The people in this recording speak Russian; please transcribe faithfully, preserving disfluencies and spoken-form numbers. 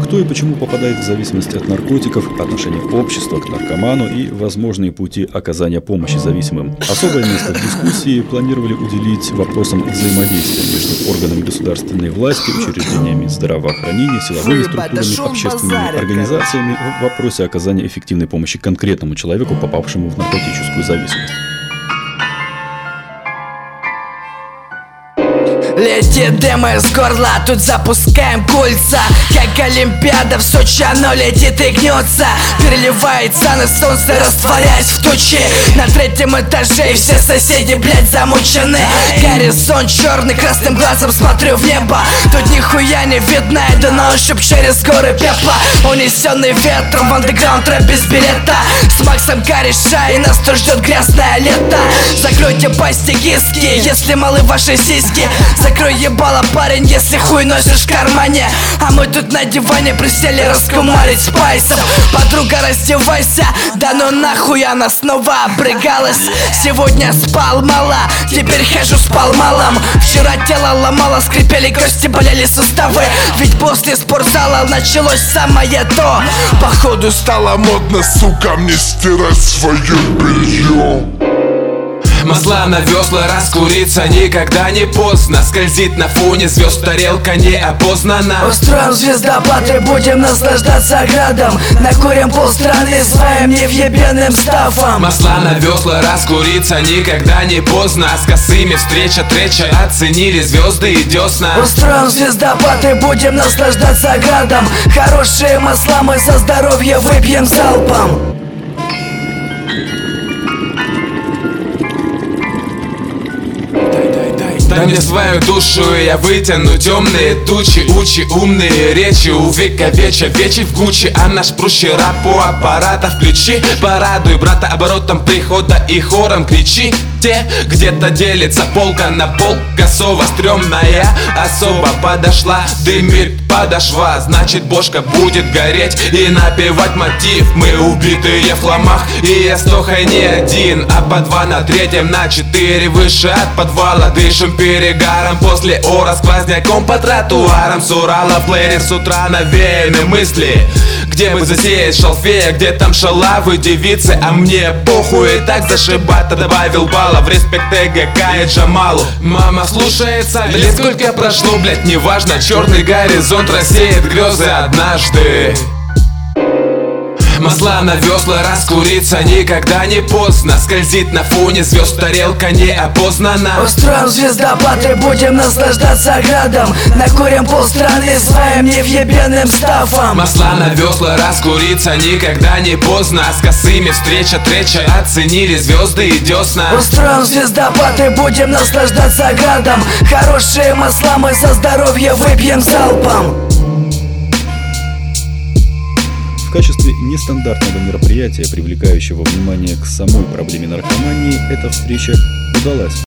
Кто и почему попадает в зависимость от наркотиков, отношение общества к наркоману и возможные пути оказания помощи зависимым. Особое место в дискуссии планировали уделить вопросам взаимодействия между органами государственной власти, учреждениями здравоохранения, силовыми структурами, общественными организациями в вопросе оказания эффективной помощи конкретному человеку, попавшему в наркотическую зависимость. Летит дым из горла, тут запускаем кольца. Как Олимпиада в Сочи, оно летит и гнется. Переливается на солнце, растворяясь в тучи. На третьем этаже все соседи, блядь, замучены. Горизонт черный, красным глазом смотрю в небо. Тут нихуя не видно, иду на ощупь через горы пепла. Унесенный ветром в андеграунд рэп без билета. С Максом кореша, и нас тут ждет грязное лето. Закройте пасти киски, если малы ваши сиськи. Закрой ебало, парень, если хуй носишь в кармане. А мы тут на диване присели раскумарить спайсом. Подруга, раздевайся, да ну нахуй, она снова обрыгалась. Сегодня спал мало, теперь хожу спал малом. Вчера тело ломало, скрипели кости, болели суставы. Ведь после спортзала началось самое то. Походу стало модно, сука, мне стирать свое белье. Масла на весла, раскуриться никогда не поздно. Скользит на фоне звезд, тарелка неопознана. Устроим звездопад и будем наслаждаться градом. Накурим полстраны своим невъебенным стафом. Масла на весла, раскуриться никогда не поздно. С косыми встреча треча, оценили звезды и десна. Устроим звездопад и будем наслаждаться градом. Хорошие масла мы за здоровье выпьем залпом. Дай мне свою душу, и я вытяну темные тучи. Учи умные речи, увековеча вечи в Гуччи. А наш прущий рап у аппарата включи. Порадуй брата оборотом прихода и хором кричи. Те где-то делится полка на пол. Косово стрёмная особо подошла. Дымит подошва, значит бошка будет гореть и напевать мотив. Мы убитые в хламах, и я с Тохой не один, а по два на третьем, на четыре выше от подвала. Дышим перегаром после ора, сквозняком по тротуарам. С Урала плеер с утра навеяны мысли. Где бы засеять шалфея, где там шалавы девицы. А мне похуй, и так зашибата добавил баллов. Респект ТГК и Джамалу. Мама слушается, лет сколько прошло, блять, неважно. Черный горизонт рассеет грезы однажды. Масла на весла, раскуриться никогда не поздно. Скользит на фоне звезд, тарелка неопознана. Устроим звездопад и будем наслаждаться градом. Накурим полстраны своим невъебенным стафом. Масла на весла, раскуриться никогда не поздно. С косыми встреча треча, оценили звезды и десна. Устроим звездопад и будем наслаждаться градом. Хорошие масла мы за здоровье выпьем залпом. В качестве нестандартного мероприятия, привлекающего внимание к самой проблеме наркомании, эта встреча удалась.